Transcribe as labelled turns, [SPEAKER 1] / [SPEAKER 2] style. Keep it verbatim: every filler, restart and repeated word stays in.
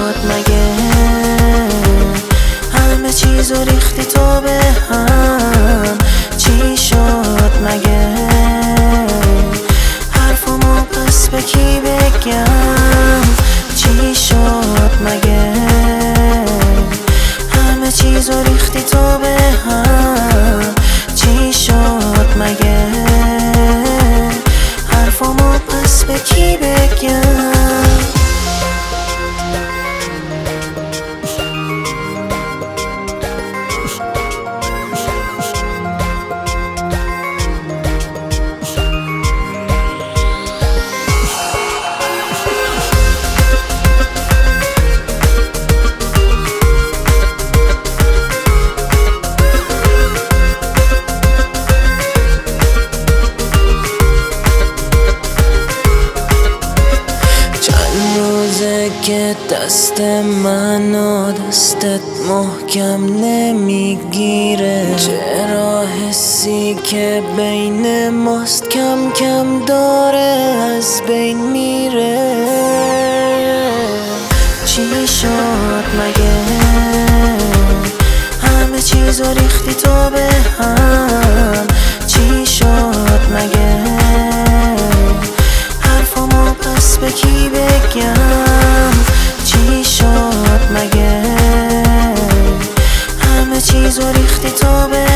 [SPEAKER 1] شد مگه؟ همه چیزو ریختی تو به هم. چی شد مگه؟ حرفمو پس به کی بگم؟ چی شد مگه؟ همه چیزو ریختی تو به هم. چی شد مگه؟ حرفمو پس به کی بگم؟ که دست منو دستت محکم نمیگیره، چرا حسی که بین ماست کم کم داره از بین میره؟ چی شد مگه؟ همه چیزو ریختی تو به هم. چی شد مگه؟ حرفمو پس به کی بگم؟ چی شد مگه؟ همه چیزو ریختی تو به